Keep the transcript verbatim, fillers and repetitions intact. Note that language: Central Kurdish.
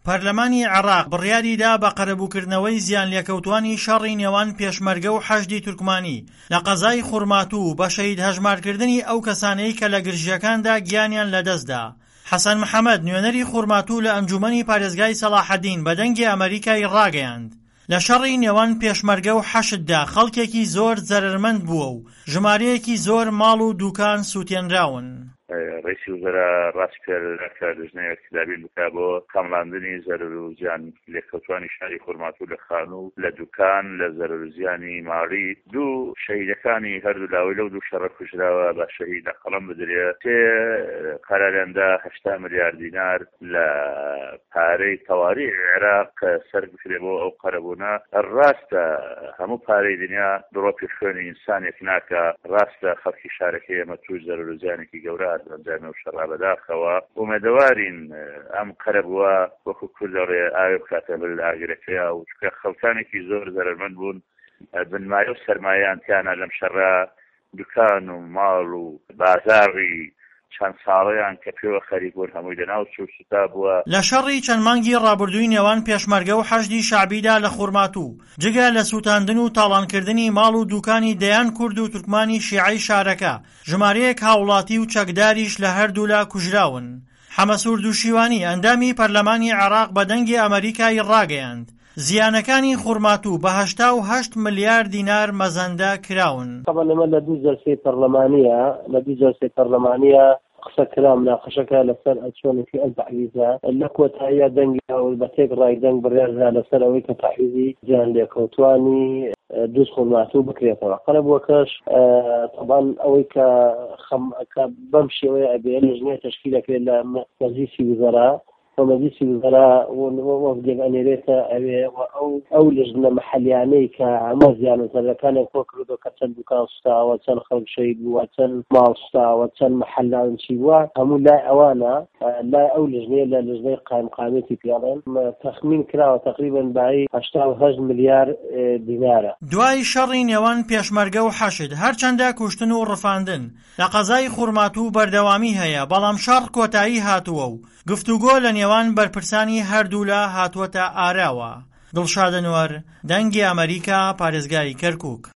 پەرلەمانی عێراق بڕیاریدا بە قەرەبووکردنەوەی زیان لێکەوتوانی شەڕی نێوان پێشمەرگە و حەشدی تورکمانی لە قەزای خوڕماتوو بە شەهید هەژمارکردنی ئەو کەسانەی کە لە گرژیەکاندا گیانیان لەدەستدا. حەسەن محەممەد نوێنەری خوڕماتوو لە ئەنجومەنی پارێزگای سەلاحەدین بە دەنگی ئەمریکای ڕاگەیاند لە شەڕی نێوان پێشمەرگە و حەشددا خەڵکێکی زۆر زەرمەند بووە و ژمارەیەکی زۆر ماڵ و دوکان سووتێنراون. ڕئیسی وزەرا ڕاست کە لەژنەیەک دابین بکا بۆ کەمڵاندنی زەرر و زیان لێکەوتوانی شاری خوڕماتوو لە خانوو لە دوکان لە زەرر و زیانی ماڵی دوو شەهیدەکانی هەردوو لاوەی لەو دوو شەڕە کوژراوە بە شەهید لە قەڵەم بدرێت تێ قەرارێندا هەشتا ملیار دینار لە پارەی تەواریخ عێراق سەر بکرێ بۆ ئەو قەرەبوونە. ڕاستە هەموو پارەی دنیا بڕۆ پێشخوێنی ئینسانێک ناکە، ڕاستە خەڵکی شارەکەی ئێمە توش زەرر و زیانێکی گەورە ئەنجامێ و شەڕا بەداخەوە ئومێدەوارین ئەم قەرەبووە وەکو کوردەڵێ ئاوێ بکاتە بەر ئاگرەکەیە و چکە خەڵکانێکی زۆر زەرمەند بوون بنمایە و سەرمایەیان تیانە لەم شەڕا دوکان و ماڵ و بازاڕی چەند ساڵەیان کە پێوە خەریک بوون هەمووی لەناو چووستا بووە. لە شەڕی چەند مانگی ڕابردووی نێوان پێشمەرگە و حەشدی شەعبیدا لە خوڕماتوو جگە لە سووتاندن و تاڵانکردنی ماڵ و دوکانی دەیان کورد و تورکمانی شیعەی شارەکە ژمارەیەک هاوڵاتی و چەکداریش لە هەردوولا کوژراون. حەمەسوور دووشیوانی ئەندامی پەرلەمانی عێراق بە دەنگی ئەمریکای ڕاگەیاند زیانەکانی خوڕماتوو بە هەشتا و هەشت ملیار دینار مەزەندە کراون. طبعا لەمە لە دوو جەلسەی پەرلەمانیە لە دوو جەلسەی پەرلەمانیە قسە کرا مناقەشەکە لەسەر ئەچۆنێکی ئەم تەحویزە لە کۆتاییە دەنگی و بە تێک ڕای دەنگ بڕیاردا لەسەر ئەوەی کە تەحویزی زیان لێکەوتوانی دووس خوڕماتوو بکرێتەوە. قەرەبووەکەش طبعا ئەوەی کە بەم شێوەیە ئەبێ لەژنەیە تەشکیلەکرێت لە مەجلیسی وزەرا ومەجلیسی وزەرا وەفدێک ئەنێرێتە ئەوێ ئەو لەژنە مەحەلیانەی کە هەموو زیان و زەرەکانیان کۆ کردووە کە چەند دوکان سوتاوە، چەند خەڵک شەهید بووە، چەند ماڵ سوتاوە، چەند مەحەلان چی بووە، هەموو لای ئەوانە لای ئەو لەژنەیە لە لەژنەی قایمقامێتی پێڵێن تەخمین کراوە تقریبەن بای هەشتا و هەشت ملیار دینارە. دوای شەڕی نێوان پێشمەرگە و حەشد هەرچەندە کوشتن و ڕفاندن لە قەزای خوڕماتوو بەردەوامی هەیە، بەڵام شەڕ کۆتایی هاتووە و گفتوگۆ لە نێوان بەرپرسانی هەردوولا هاتووەتە ئاراوە. دڵشاد ئەنوەر، دەنگی ئەمریکا، پارێزگای کەرکووک.